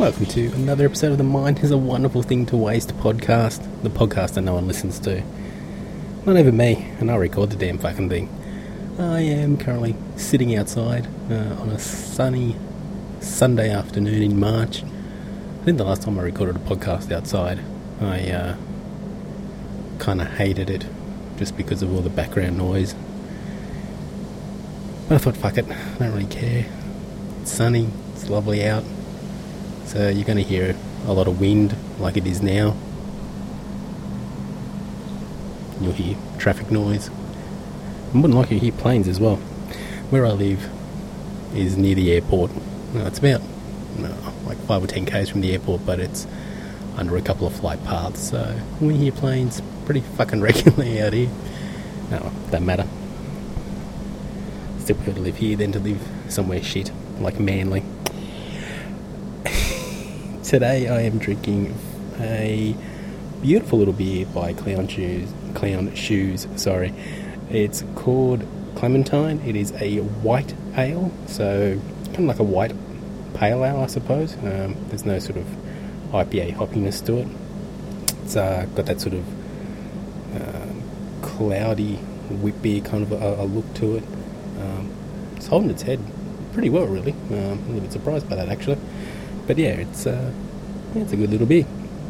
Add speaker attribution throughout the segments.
Speaker 1: Welcome to another episode of the Mind is a Wonderful Thing to Waste podcast. The podcast that no one listens to. Not even me, and I record the damn fucking thing. I am currently sitting outside on a sunny Sunday afternoon in March. I think the last time I recorded a podcast outside, I kind of hated it just because of all the background noise. But I thought, fuck it, I don't really care. It's sunny, it's lovely out. So you're going to hear a lot of wind like it is now. You'll hear traffic noise. And more than likely you'll hear planes as well. Where I live is near the airport. It's about like 5 or 10 k's from the airport, but it's under a couple of flight paths. So we hear planes pretty fucking regularly out here. No, don't matter. Still prefer to live here than to live somewhere shit like Manly. Today I am drinking a beautiful little beer by Clown Shoes. It's called Clementine. It is a white ale, so kind of like a white pale ale, I suppose. There's no sort of IPA hoppiness to it. It's got that sort of cloudy wheat beer kind of a look to it. It's holding its head pretty well, really. I'm a little bit surprised by that, actually. But yeah, it's a good little beer.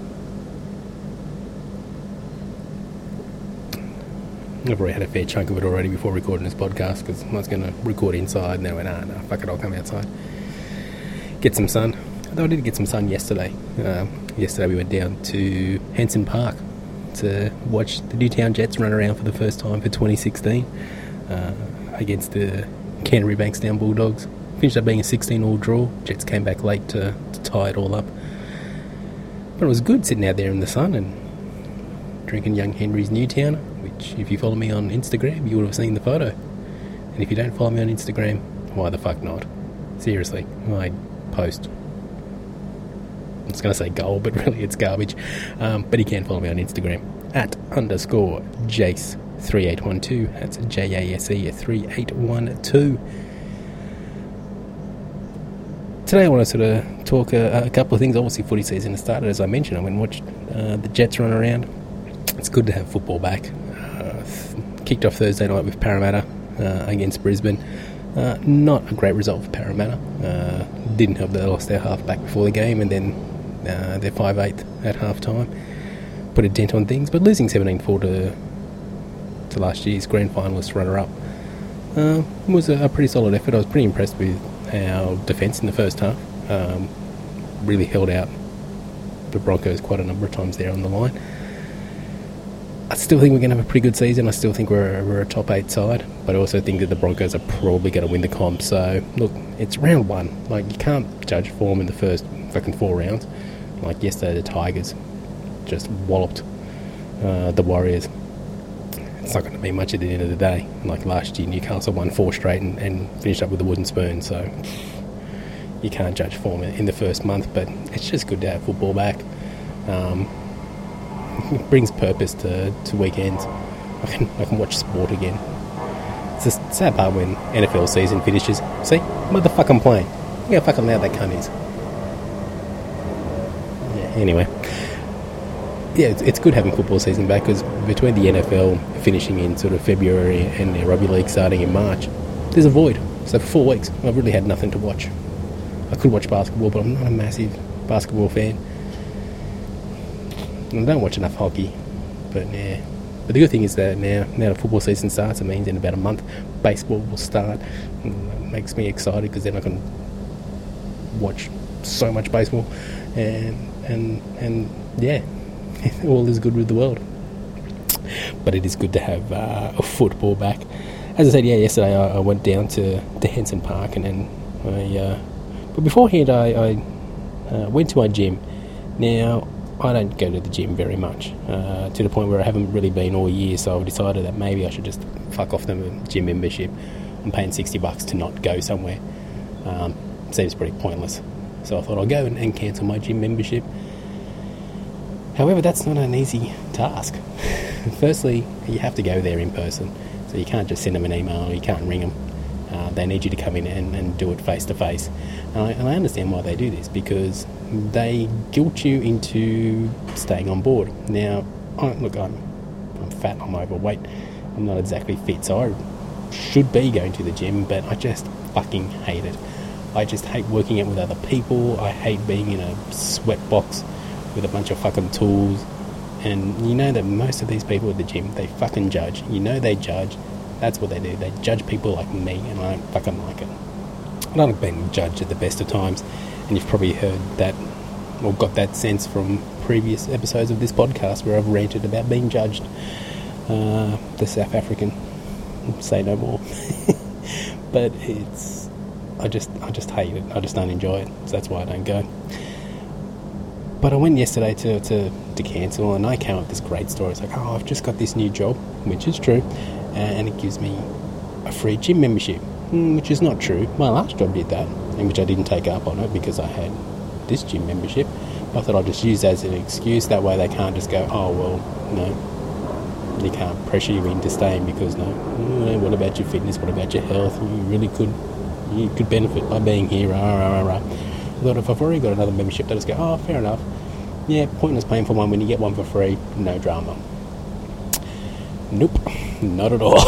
Speaker 1: I've already had a fair chunk of it already before recording this podcast, because I was going to record inside, and then I went, fuck it, I'll come outside. Get some sun. Although I did get some sun yesterday. Yesterday we went down to Henson Park to watch the Newtown Jets run around for the first time for 2016 against the Canterbury Bankstown Bulldogs. Finished up being a 16-all draw. Jets came back late to tie it all up. But it was good sitting out there in the sun and drinking young Henry's Newtowner, which, if you follow me on Instagram, you would have seen the photo. And if you don't follow me on Instagram, why the fuck not? Seriously, I post. I was going to say gold, but really it's garbage. But you can follow me on Instagram @_Jace3812. That's JASE3812. Today I want to sort of talk a couple of things. Obviously footy season has started, as I mentioned. I went and watched the Jets run around. It's good to have football back. Kicked off Thursday night with Parramatta against Brisbane. Not a great result for Parramatta. Didn't help that they lost their half-back before the game, and then their 5/8 at half-time put a dent on things. But losing 17-4 to last year's grand finalist runner-up was a pretty solid effort. I was pretty impressed with our defence in the first half. Really held out the Broncos quite a number of times there on the line. I still think we're going to have a pretty good season. I still think we're a top 8 side, but I also think that the Broncos are probably going to win the comp. So look, it's round 1. Like, you can't judge form in the first fucking 4 rounds. Like yesterday, the Tigers just walloped the Warriors. It's not going to be much at the end of the day. Like last year, Newcastle won 4 straight and finished up with a wooden spoon. So you can't judge form in the first month, but it's just good to have football back. It brings purpose to weekends. I can watch sport again. It's just sad part when NFL season finishes. See? Motherfucking playing. Look how fucking loud that cunt is. Yeah, anyway. Yeah, it's good having football season back, because between the NFL finishing in sort of February and the rugby league starting in March, there's a void. So for 4 weeks, I've really had nothing to watch. I could watch basketball, but I'm not a massive basketball fan. I don't watch enough hockey, but yeah. But the good thing is that now the football season starts, it means in about a month baseball will start. It makes me excited, because then I can watch so much baseball, and yeah. All is good with the world. But it is good to have football back. As I said, yesterday I went down to Henson Park, and then but beforehand I went to my gym. Now, I don't go to the gym very much, to the point where I haven't really been all year, so I've decided that maybe I should just fuck off the gym membership. I'm paying $60 to not go somewhere. Seems pretty pointless. So I thought I'll go and cancel my gym membership. However, that's not an easy task. Firstly, you have to go there in person, so you can't just send them an email, you can't ring them. They need you to come in and do it face to face. And I understand why they do this, because they guilt you into staying on board. Now, I'm fat, I'm overweight, I'm not exactly fit, so I should be going to the gym, but I just fucking hate it. I just hate working out with other people. I hate being in a sweat box with a bunch of fucking tools. And you know that most of these people at the gym, they fucking judge. You know they judge. That's what they do. They judge people like me, and I don't fucking like it. I don't like being judged at the best of times, and you've probably heard that, or got that sense from previous episodes of this podcast where I've ranted about being judged. The South African, say no more. But I just hate it. I just don't enjoy it. So that's why I don't go. But I went yesterday to cancel, and I came up with this great story. It's like, I've just got this new job, which is true, and it gives me a free gym membership, which is not true. My last job did that, in which I didn't take up on it because I had this gym membership. I thought I'd just use that as an excuse. That way they can't just go, oh, well, no, you can't pressure you into staying because, no, what about your fitness? What about your health? You could benefit by being here, I thought if I've already got another membership, they'll just go, oh, fair enough. Yeah, pointless paying for one when you get one for free, no drama. Nope, not at all.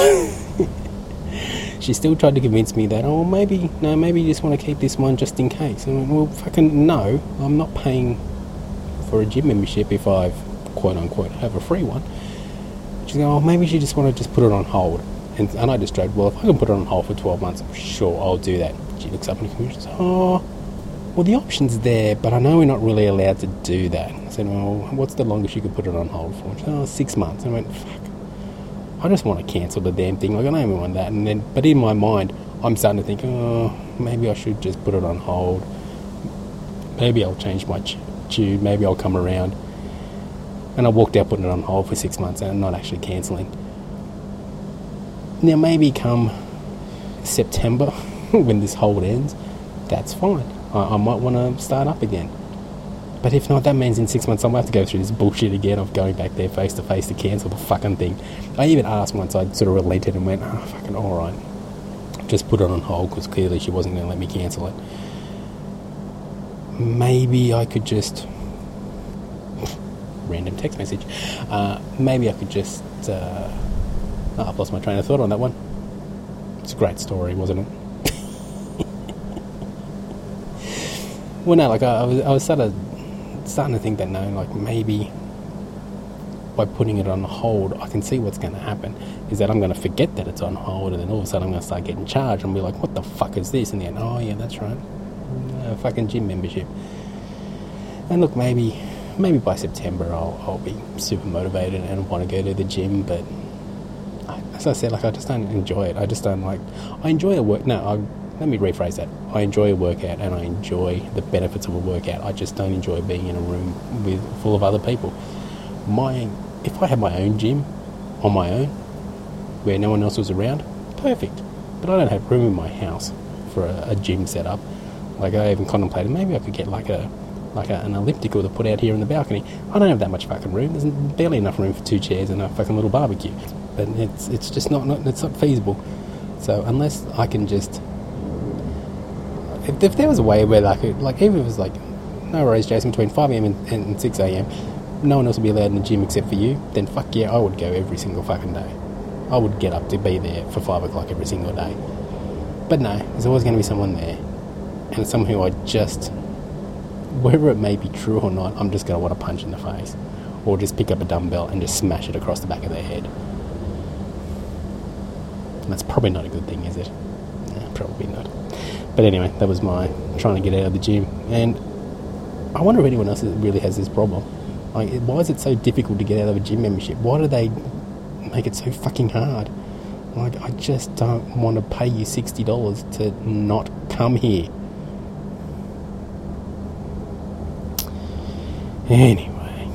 Speaker 1: She still tried to convince me that, maybe you just want to keep this one just in case. I went, well, fucking no, I'm not paying for a gym membership if I've, quote unquote, have a free one. She's going, maybe you just want to just put it on hold. And I just joked, well, if I can put it on hold for 12 months, sure, I'll do that. She looks up in the computer and says, well, the option's there, but I know we're not really allowed to do that. I said, well, what's the longest you could put it on hold for? She said, 6 months. I went, fuck, I just want to cancel the damn thing. Like, I don't even want that. But in my mind, I'm starting to think, maybe I should just put it on hold. Maybe I'll change my tune. Maybe I'll come around. And I walked out putting it on hold for 6 months and not actually cancelling. Now, maybe come September, when this hold ends, that's fine. I might want to start up again. But if not, that means in 6 months I might have to go through this bullshit again of going back there face to face to cancel the fucking thing. I even asked once, I sort of relented and went, fucking alright. Just put it on hold because clearly she wasn't going to let me cancel it. Maybe I could just... random text message. Maybe I could just... I've lost my train of thought on that one. It's a great story, wasn't it? Well, no, like I was starting to think that, no, like maybe by putting it on hold, I can see what's going to happen is that I'm going to forget that it's on hold, and then all of a sudden I'm going to start getting charged and be like, what the fuck is this? And then, oh yeah, that's right, fucking gym membership. And look, maybe by September I'll be super motivated and want to go to the gym, but as I said, like, I just don't enjoy it. I just don't like... I enjoy a work... let me rephrase that. I enjoy a workout and I enjoy the benefits of a workout. I just don't enjoy being in a room full of other people. If I had my own gym on my own, where no one else was around, perfect. But I don't have room in my house for a gym setup. Like, I even contemplated maybe I could get an elliptical to put out here in the balcony. I don't have that much fucking room. There's barely enough room for 2 chairs and a fucking little barbecue. But it's just not feasible. So unless I can just... If there was a way where I could, like, even if it was like, no worries, Jason, between 5am and 6am, no one else would be allowed in the gym except for you, then fuck yeah, I would go every single fucking day. I would get up to be there for 5 o'clock every single day. But no, there's always going to be someone there. And it's someone who I just, whether it may be true or not, I'm just going to want to punch in the face. Or just pick up a dumbbell and just smash it across the back of their head. And that's probably not a good thing, is it? No, probably not. But anyway, that was my trying to get out of the gym. And I wonder if anyone else really has this problem. Like, why is it so difficult to get out of a gym membership? Why do they make it so fucking hard? Like, I just don't want to pay you $60 to not come here. Anyway.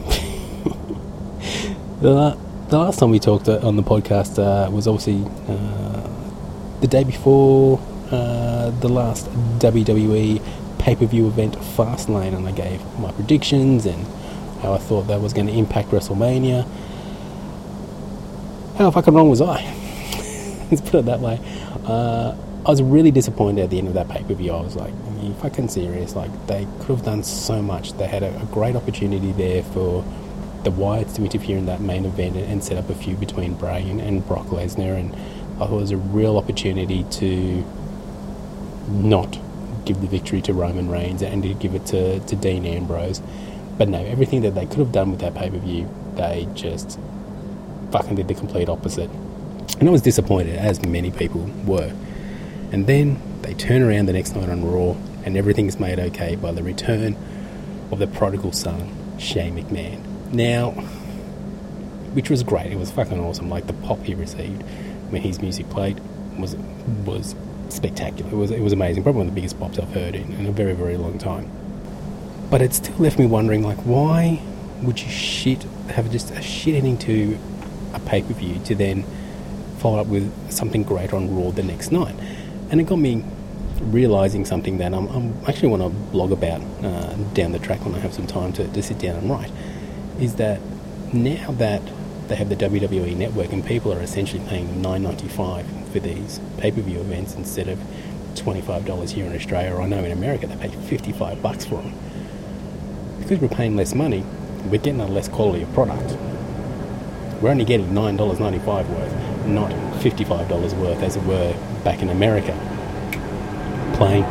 Speaker 1: The last time we talked on the podcast was obviously the day before the last WWE pay-per-view event, Fastlane, and I gave my predictions and how I thought that was going to impact WrestleMania. How fucking wrong was I? Let's put it that way. I was really disappointed at the end of that pay-per-view. I was like, are you fucking serious? Like, they could have done so much. They had a great opportunity there for the Wyatts to interfere in that main event and set up a feud between Bray and Brock Lesnar, and I thought it was a real opportunity to not give the victory to Roman Reigns and to give it to Dean Ambrose. But no, everything that they could have done with that pay-per-view, they just fucking did the complete opposite. And I was disappointed, as many people were. And then they turn around the next night on Raw, and everything's made okay by the return of the prodigal son, Shane McMahon. Now, which was great. It was fucking awesome. Like, the pop he received when his music played was spectacular. It was amazing. Probably one of the biggest pops I've heard in a very, very long time. But it still left me wondering, like, why would you have just a shit ending to a pay-per-view to then follow up with something great on Raw the next night? And it got me realising something that I'm actually want to blog about down the track when I have some time to sit down and write, is that now that they have the WWE Network and people are essentially paying $9.95 for these pay-per-view events instead of $25 here in Australia, or I know in America they pay $55 for them. Because we're paying less money, we're getting a less quality of product. We're only getting $9.95 worth, not $55 worth as it were back in America. Plain.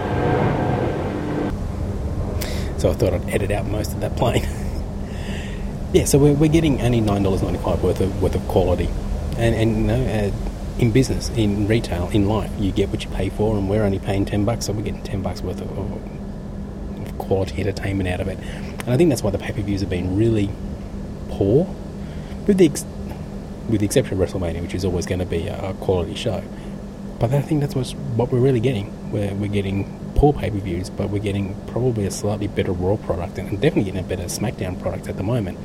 Speaker 1: So I thought I'd edit out most of that plain. Yeah, so we're getting only $9.95 worth of quality. And you know, in business, in retail, in life, you get what you pay for, and we're only paying $10, so we're getting $10 worth of quality entertainment out of it. And I think that's why the pay-per-views have been really poor, with the exception of WrestleMania, which is always going to be a quality show. But I think that's what we're really getting. We're getting poor pay-per-views, but we're getting probably a slightly better Raw product, and definitely getting a better SmackDown product at the moment.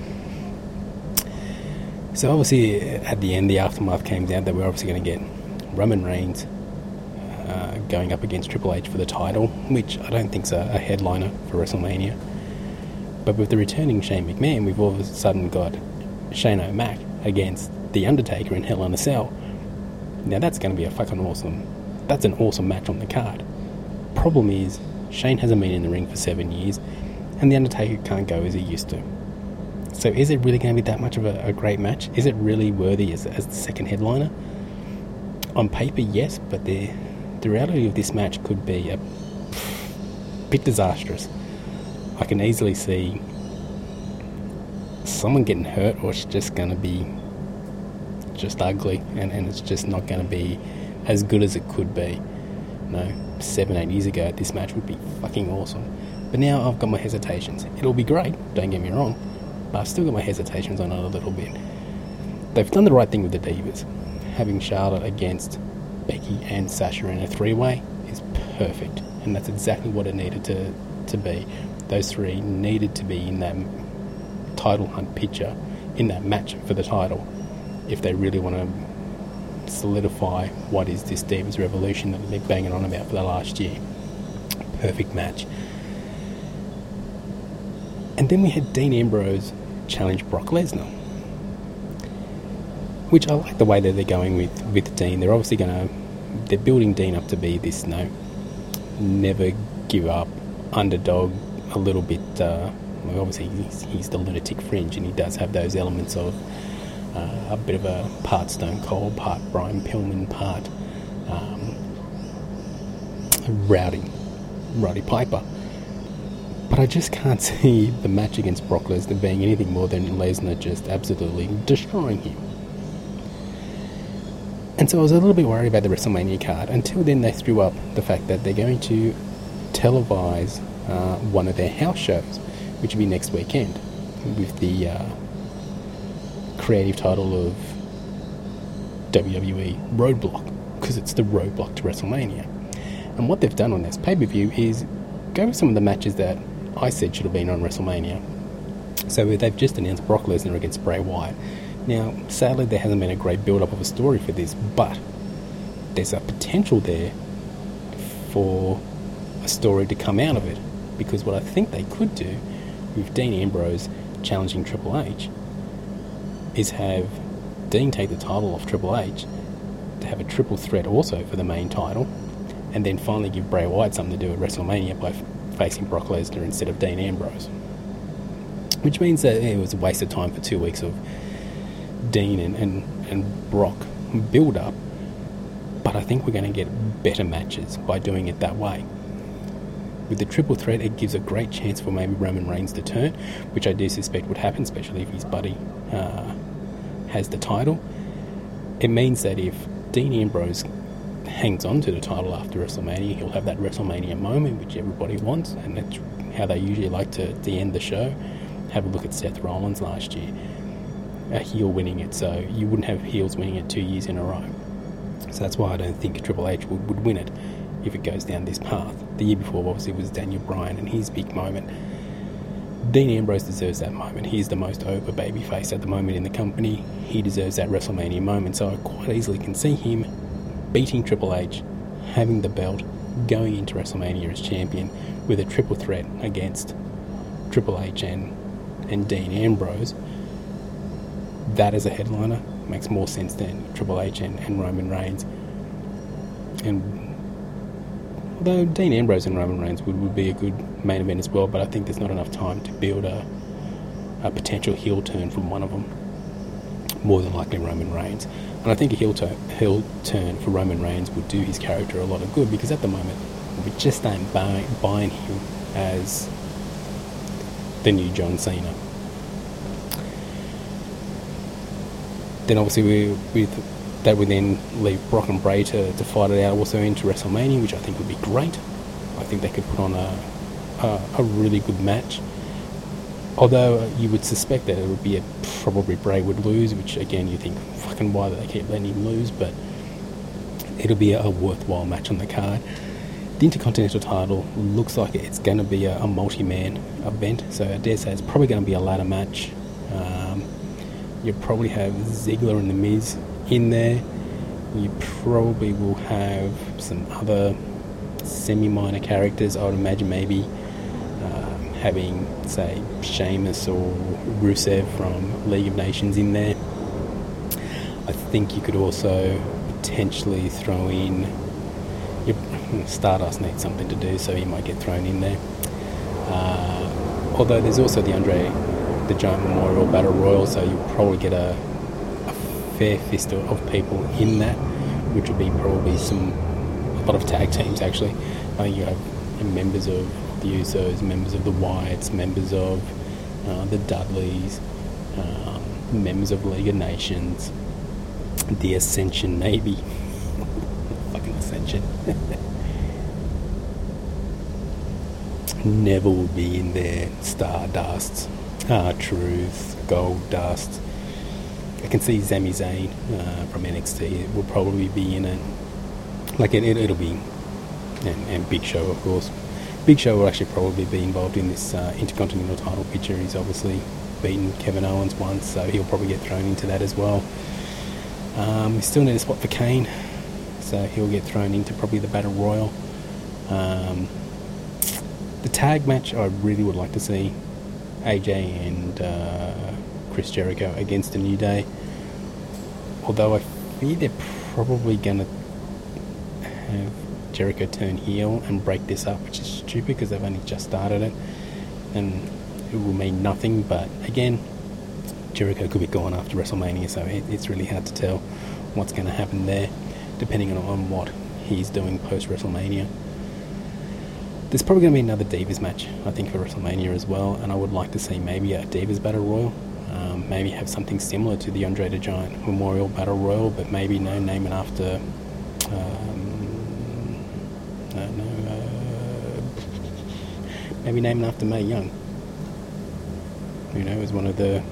Speaker 1: So obviously, at the end, the aftermath came down that we're obviously going to get Roman Reigns going up against Triple H for the title, which I don't think's a headliner for WrestleMania. But with the returning Shane McMahon, we've all of a sudden got Shane O'Mac against The Undertaker in Hell in a Cell. Now that's going to be that's an awesome match on the card. Problem is, Shane hasn't been in the ring for 7 years, and The Undertaker can't go as he used to. So is it really going to be that much of a great match? Is it really worthy as the second headliner? On paper, yes, but the reality of this match could be a bit disastrous. I can easily see someone getting hurt, or it's just going to be just ugly, and it's just not going to be as good as it could be. 7-8 years ago, this match would be fucking awesome. But now I've got my hesitations. It'll be great, don't get me wrong, but I've still got my hesitations on it a little bit. They've done the right thing with the Divas. Having Charlotte against Becky and Sasha in a three-way is perfect, and that's exactly what it needed to be. Those three needed to be in that title hunt picture, in that match for the title, if they really want to solidify what is this Divas Revolution that they're banging on about for the last year. Perfect match. And then we had Dean Ambrose challenge Brock Lesnar, which I like the way that they're going with Dean. They're obviously they're building Dean up to be this never give up underdog, a little bit, obviously he's the lunatic fringe, and he does have those elements of a bit of a part Stone Cold, part Brian Pillman, part Rowdy Piper. But I just can't see the match against Brock Lesnar being anything more than Lesnar just absolutely destroying him. And so I was a little bit worried about the WrestleMania card. Until then, they threw up the fact that they're going to televise one of their house shows, which will be next weekend, with the creative title of WWE Roadblock, because it's the roadblock to WrestleMania. And what they've done on this pay-per-view is go with some of the matches that I said should have been on WrestleMania. So they've just announced Brock Lesnar against Bray Wyatt. Now, sadly, there hasn't been a great build-up of a story for this, but there's a potential there for a story to come out of it, because what I think they could do with Dean Ambrose challenging Triple H is have Dean take the title off Triple H to have a triple threat also for the main title, and then finally give Bray Wyatt something to do at WrestleMania by facing Brock Lesnar instead of Dean Ambrose. Which means that it was a waste of time for 2 weeks of Dean and Brock build up, but I think we're going to get better matches by doing it that way. With the triple threat, it gives a great chance for maybe Roman Reigns to turn, which I do suspect would happen, especially if his buddy has the title. It means that if Dean Ambrose hangs on to the title after WrestleMania, he'll have that WrestleMania moment, which everybody wants, and that's how they usually like to end the show. Have a look at Seth Rollins last year, a heel winning it, so you wouldn't have heels winning it 2 years in a row. So that's why I don't think Triple H would win it if it goes down this path. The year before, obviously, was Daniel Bryan and his big moment. Dean Ambrose deserves that moment. He's the most over babyface at the moment in the company. He deserves that WrestleMania moment, so I quite easily can see him beating Triple H, having the belt, going into WrestleMania as champion with a triple threat against Triple H and Dean Ambrose. That as a headliner makes more sense than Triple H and Roman Reigns. And although Dean Ambrose and Roman Reigns would be a good main event as well, but I think there's not enough time to build a potential heel turn from one of them. More than likely Roman Reigns. And I think a heel turn for Roman Reigns would do his character a lot of good, because at the moment we just aren't buying him as the new John Cena. Then obviously that would then leave Brock and Bray to fight it out also into WrestleMania, which I think would be great. I think they could put on a really good match. Although you would suspect that it would be probably Bray would lose, which again you think, fucking why do they keep letting him lose? But it'll be a worthwhile match on the card. The Intercontinental title looks like it's going to be a multi-man event, so I dare say it's probably going to be a ladder match. You'll probably have Ziggler and The Miz in there. You probably will have some other semi-minor characters. I would imagine maybe having, say, Sheamus or Rusev from League of Nations in there. I think you could also potentially throw in... Stardust needs something to do, so he might get thrown in there. Although there's also the Andre the Giant Memorial Battle Royal, so you'll probably get a fair fist of people in that, which would be probably a lot of tag teams actually. I think you have members of the Usos, members of the Wyatts, members of the Dudleys, members of League of Nations, the Ascension maybe. Fucking Ascension. Neville will be in there, Stardust, R-Truth, Goldust. I can see Sami Zayn from NXT will probably be in it. Like it'll be, and Big Show of course. Big Show will actually probably be involved in this Intercontinental title picture. He's obviously beaten Kevin Owens once, so he'll probably get thrown into that as well. We still need a spot for Kane, so he'll get thrown into probably the Battle Royal. The tag match I really would like to see AJ and Chris Jericho against the New Day, although I fear they're probably going to have Jericho turn heel and break this up, which is stupid because they've only just started it and it will mean nothing. But again, Jericho could be gone after WrestleMania, so it's really hard to tell what's going to happen there depending on what he's doing post WrestleMania. There's probably going to be another Divas match, I think, for WrestleMania as well, and I would like to see maybe a Divas Battle Royal. Maybe have something similar to the Andre the Giant Memorial Battle Royal, but maybe name it after... maybe name it after Mae Young. You know, as one of the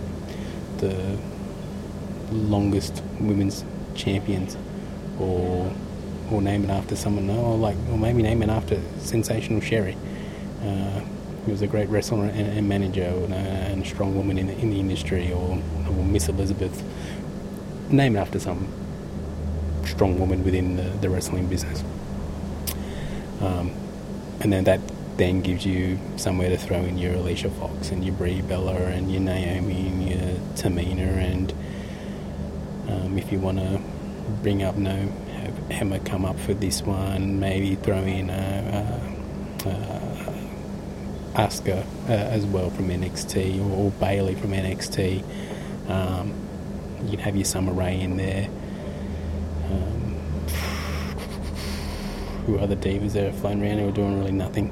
Speaker 1: longest women's champions, or name it after someone, or maybe name it after Sensational Sherry. Who was a great wrestler and manager, and a strong woman in the industry, or Miss Elizabeth. Name it after some strong woman within the wrestling business. And then that then gives you somewhere to throw in your Alicia Fox and your Brie Bella and your Naomi and your Tamina, and if you want to bring up, have Emma come up for this one, maybe throw in Asuka as well from NXT, or Bayley from NXT. You can have your Summer Rae in there. Who other divas that are floating around who are doing really nothing?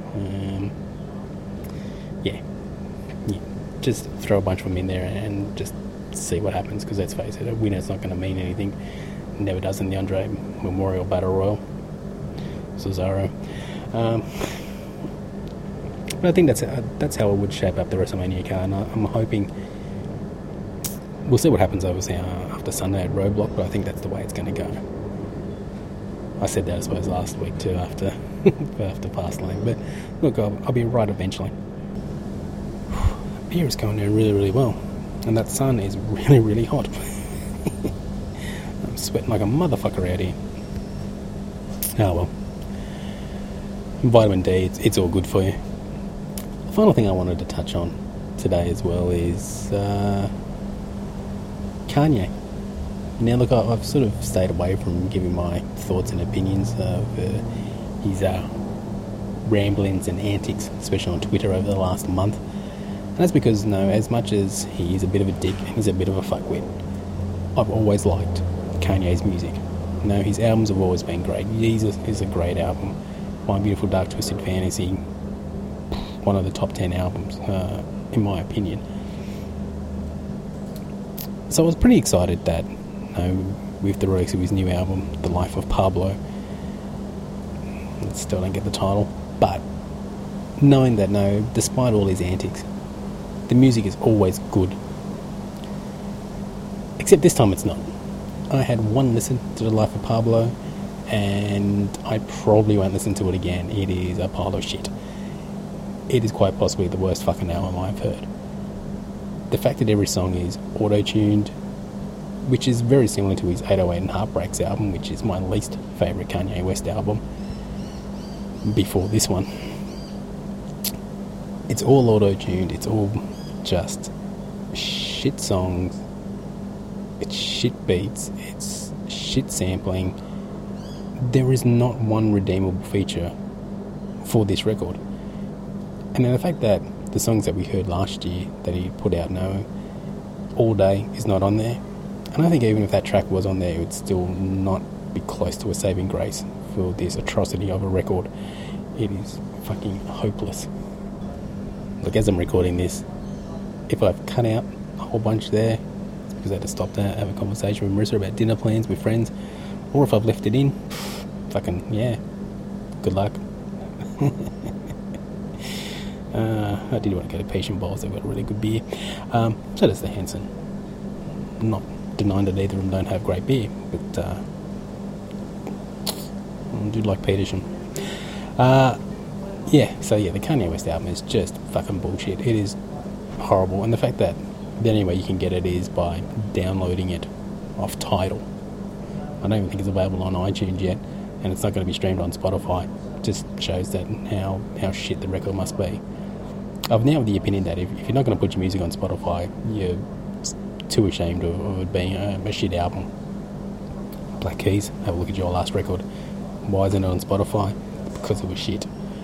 Speaker 1: Just throw a bunch of them in there and just see what happens, because let's face it, a winner's not going to mean anything. It never does in the Andre Memorial Battle Royal. Cesaro. But I think that's how it would shape up the WrestleMania card, and I'm hoping we'll see what happens obviously after Sunday at Roadblock, but I think that's the way it's going to go. I said that I suppose last week too after Fastlane, but look, I'll be right eventually. Beer is going down really, really well, and that sun is really, really hot. I'm sweating like a motherfucker out here. Oh well. Vitamin D, it's all good for you. The final thing I wanted to touch on today as well is Kanye. Now look, I've sort of stayed away from giving my thoughts and opinions of his ramblings and antics, especially on Twitter over the last month. And that's because, as much as he is a bit of a dick and he's a bit of a fuckwit, I've always liked Kanye's music. His albums have always been great. Jesus is a great album. My Beautiful Dark Twisted Fantasy, one of the top 10 albums, in my opinion. So I was pretty excited that, with the release of his new album, The Life of Pablo, I still don't get the title, but knowing that, despite all his antics, the music is always good. Except this time it's not. I had one listen to The Life of Pablo, and I probably won't listen to it again. It is a pile of shit. It is quite possibly the worst fucking album I've heard. The fact that every song is auto-tuned, which is very similar to his 808 and Heartbreaks album, which is my least favourite Kanye West album before this one. It's all auto-tuned, it's all just shit songs, it's shit beats, it's shit sampling. There is not one redeemable feature for this record. And then the fact that the songs that we heard last year that he put out now, All Day, is not on there. And I think even if that track was on there, it would still not be close to a saving grace for this atrocity of a record. It is fucking hopeless. Look, as I'm recording this, if I've cut out a whole bunch there, it's because I had to stop to have a conversation with Marissa about dinner plans with friends. Or if I've left it in, fucking, yeah, good luck. I did want to go to Patient Bowls. They've got a really good beer. So does the Hanson. I'm not denying that either of them don't have great beer, but I do like Peterson. The Kanye West album is just fucking bullshit. It is horrible, and the fact that the only way you can get it is by downloading it off Tidal. I don't even think it's available on iTunes yet, and it's not going to be streamed on Spotify. Just shows that how shit the record must be. I've now the opinion that if you're not going to put your music on Spotify, you're too ashamed of it being a shit album. Black Keys, have a look at your last record. Why isn't it on Spotify? Because it was shit.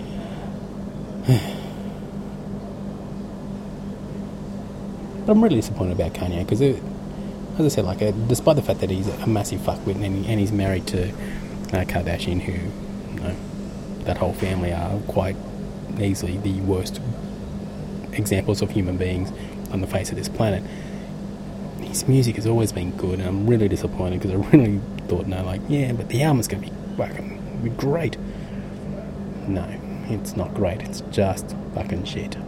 Speaker 1: But I'm really disappointed about Kanye because, as I said, despite the fact that he's a massive fuckwit and he's married to Kardashian, who, that whole family are quite easily the worst examples of human beings on the face of this planet. His music has always been good, and I'm really disappointed because I really thought, but the album's going to be great. No, it's not great. It's just fucking shit.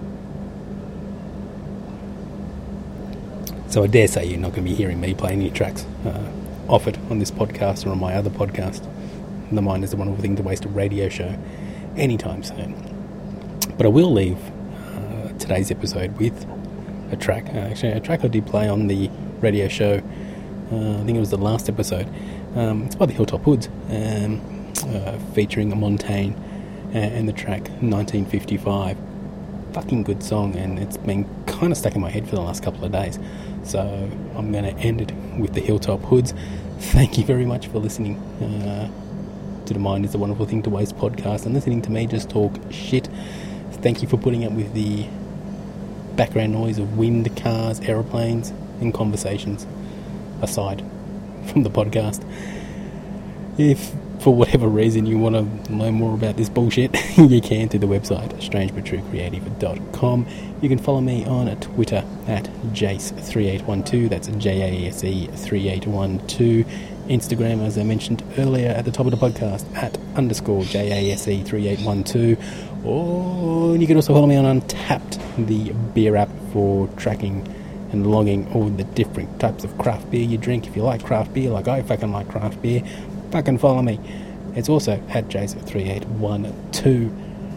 Speaker 1: So I dare say you're not going to be hearing me play any tracks off it on this podcast or on my other podcast. The Mind is the Wonderful Thing to Waste a radio show anytime soon. But I will leave today's episode with a track. Actually, a track I did play on the radio show. I think it was the last episode. It's by the Hilltop Hoods, featuring Montaigne and the track 1955. Fucking good song, and it's been kind of stuck in my head for the last couple of days. So I'm going to end it with the Hilltop Hoods. thank you very much for listening to the Mind is a Wonderful Thing to Waste podcast and listening to me just talk shit. Thank you for putting up with the background noise of wind, cars, aeroplanes, and conversations aside from the podcast. If for whatever reason you want to learn more about this bullshit, you can through the website strangebutTrueCreative.com. You can follow me on Twitter at Jace3812, that's JASE3812. Instagram, as I mentioned earlier at the top of the podcast, at _JASE3812. Or you can also follow me on Untapped, the beer app for tracking and logging all the different types of craft beer you drink. If you like craft beer, like I fucking like craft beer, fucking follow me. It's also at Jace3812.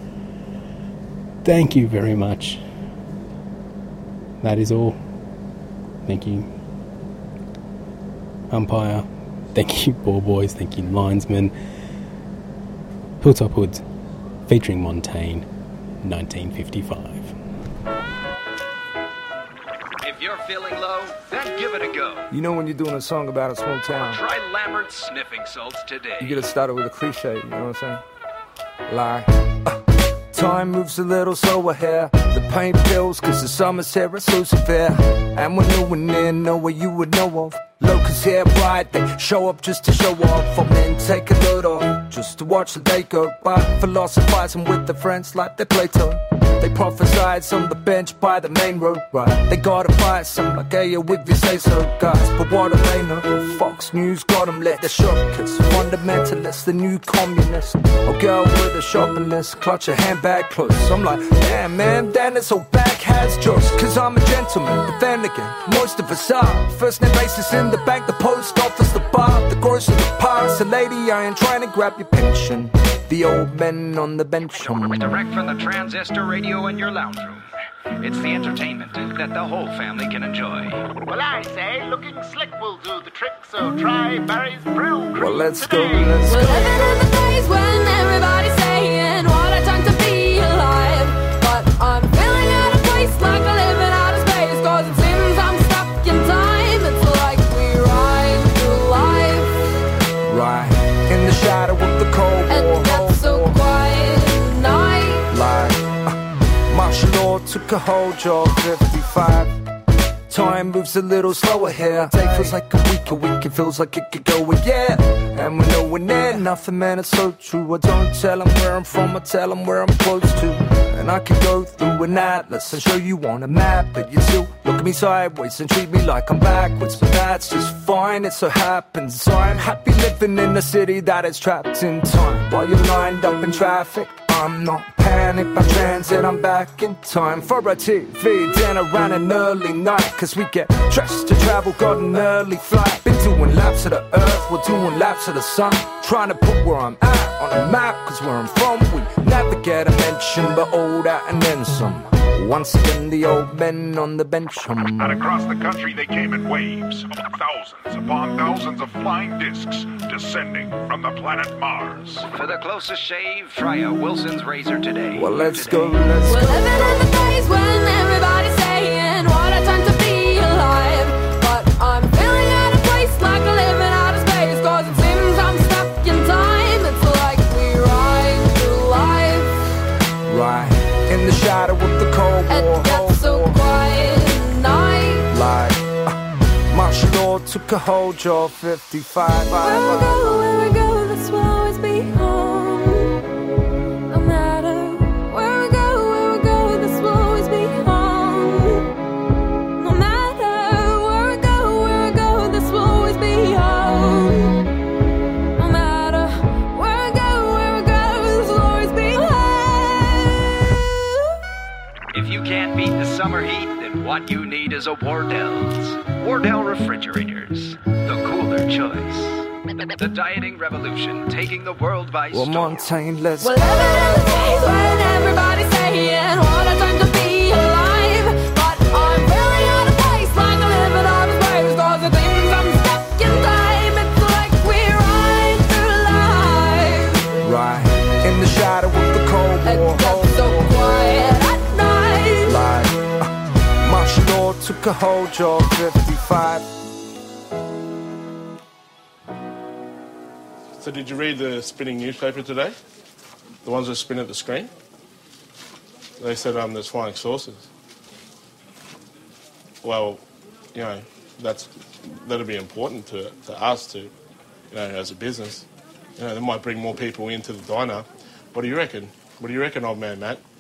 Speaker 1: Thank you very much. That is all. Thank you, umpire. Thank you, ball boys. Thank you, linesman. Hilltop Hoods, featuring Montaigne, 1955.
Speaker 2: If you're feeling low, then give it a go.
Speaker 3: You know when you're doing a song about a small town,
Speaker 2: Try Lambert's sniffing salts today.
Speaker 3: you gotta start it with a cliche, you know what I'm saying? Like, time moves a little slower here. The pain pills, cause the summer's here is so severe. And we're nowhere near nowhere you would know of. Locusts here bright, they show up just to show off. For men take a load off, just to watch the day go by. Philosophizing with their friends like they Plato. They prophesied on the bench by the main road, right? They gotta buy some like, hey, if you say so, guys. But what do they know? Fox News got them lit. They're shockers, fundamentalists, the new communists. A girl with a shopping list, clutch a handbag close. I'm like, damn, man, then this whole bag has jokes. Cause I'm a gentleman, but then again, most of us are. First name basis in the bank, the post office, the bar, the grocery, the pirates. The lady, I ain't trying to grab your pension. The old men on the bench.
Speaker 2: Direct from the transistor radio in your lounge room. It's the entertainment that the whole family can enjoy.
Speaker 4: Well, I say looking slick will do the trick, so try Barry's Brew Cream
Speaker 3: Well, let's go,
Speaker 4: today.
Speaker 3: let's
Speaker 5: We're
Speaker 3: go.
Speaker 5: living in the days when everybody's saying what a time to be alive. But I'm feeling out of place, like I'm living out of space. Cause it seems I'm stuck in time. It's like we ride through life.
Speaker 3: Right, in the shadow of the cold
Speaker 5: And
Speaker 3: war.
Speaker 5: that's so quiet night.
Speaker 3: Like, martial law took a whole job, 55. Time moves a little slower here. Day feels like a week it feels like it could go a year. And we're nowhere near nothing, man, it's so true. I don't tell them where I'm from, I tell them where I'm close to. And I can go through an atlas and show you on a map. But you still look at me sideways and treat me like I'm backwards. But that's just fine, it so happens. So I'm happy living in a city that is trapped in time. While you're lined up in traffic, I'm not panicked by transit, I'm back in time for a TV dinner and an early night. Cause we get dressed to travel, got an early flight. Been doing laps of the earth, we're doing laps of the sun. Trying to put where I'm at on a map, cause where I'm from we never get a mention, but all that and then some. Once again the old men on the bench
Speaker 6: And across the country they came in waves, thousands upon thousands of flying discs descending from the planet Mars.
Speaker 2: For the closest shave, try a Wilson's razor today.
Speaker 3: Well, let's go, let's
Speaker 5: We're
Speaker 3: go.
Speaker 5: living in the days when everybody's saying what a time to be alive. But I'm feeling out of place, like I'm living out of space. Cause it seems I'm stuck in time. It's like we ride through life.
Speaker 3: Right, in the shadow of the cold war.
Speaker 5: And that's so quiet night.
Speaker 3: Like, martial law took a whole job, 55.
Speaker 5: Where we go, this will always be home. No matter where we go, this will always be home. No matter where we go, this will always be home. No matter where we go, this will always be home.
Speaker 2: If you can't beat the summer heat, then what you need is a Wardell's. Wardell Refrigerators, the cooler choice. The dieting revolution, taking the world by
Speaker 3: Well,
Speaker 2: storm.
Speaker 3: Montaigne, let's
Speaker 5: We're living in the days when everybody's saying what a time to be alive. But I'm really out of place, like I'm living out of space. Cause it seems I'm stuck in time. It's like we ride through life.
Speaker 3: Right, in the shadow of the cold
Speaker 5: And
Speaker 3: war.
Speaker 5: that's so quiet at night.
Speaker 3: Like, martial law took a whole job, 55.
Speaker 7: So did you read the spinning newspaper today? The ones that spin at the screen? They said there's flying saucers. Well, you know, that'll be important to us to, you know, as a business. You know, that might bring more people into the diner. What do you reckon? What do you reckon, old man Matt?